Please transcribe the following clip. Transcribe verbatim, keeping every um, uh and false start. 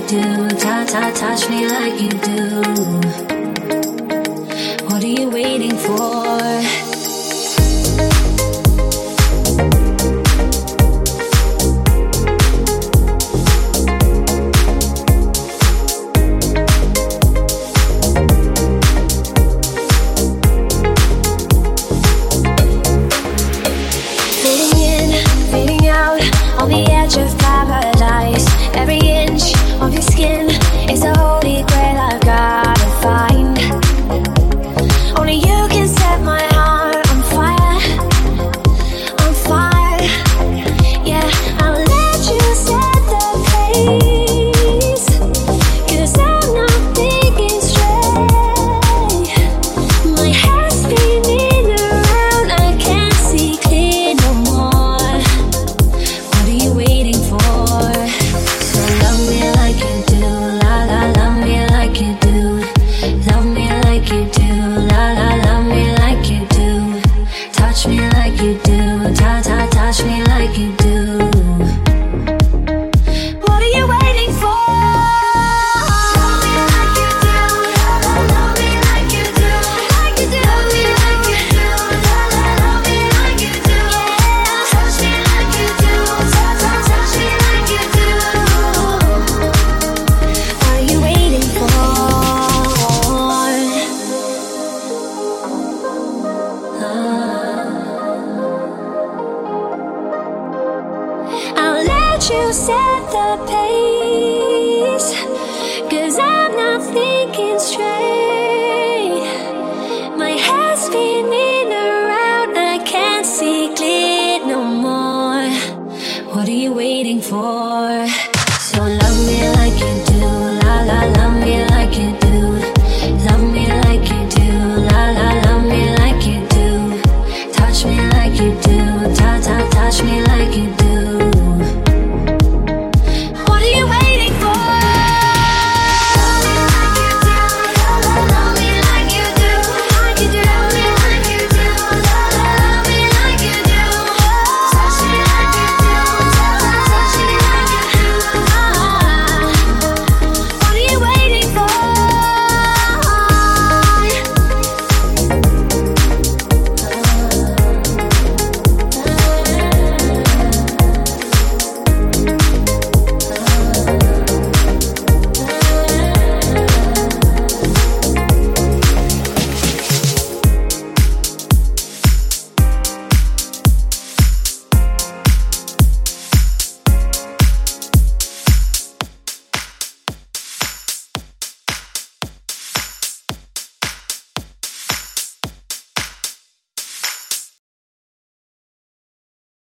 do. Ta ta touch me like you do. What are you waiting for? On the edge of paradise, every inch of your skin is a holy grail I've gotta find. Only you can set my heart on fire, on fire. Yeah, I'll let you set the pace, 'cause I'm not thinking straight. My head's spinning around, I can't see clear no more. What are you waiting for? So love me like you do, la la, love me like you do. Love me like you do, la la, love me like you do. Touch me like you do, ta ta, touch me like you do. What are you waiting for? Love me like you do, la la, love me like you do. Like you do, love me like you do, la la, love me like you do. Yeah, touch me like you do, ta ta, touch me like you do. What are you waiting for? I'll let you set the pace, 'cause I'm not thinking straight. My head's spinning around, I can't see clear no more. What are you waiting for?